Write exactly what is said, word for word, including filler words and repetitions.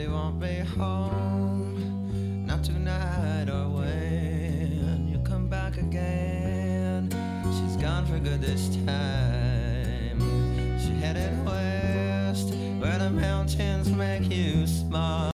Shirley won't be home, not tonight or when you come back again. She's gone for good this time. She headed west, where the mountains make you smile.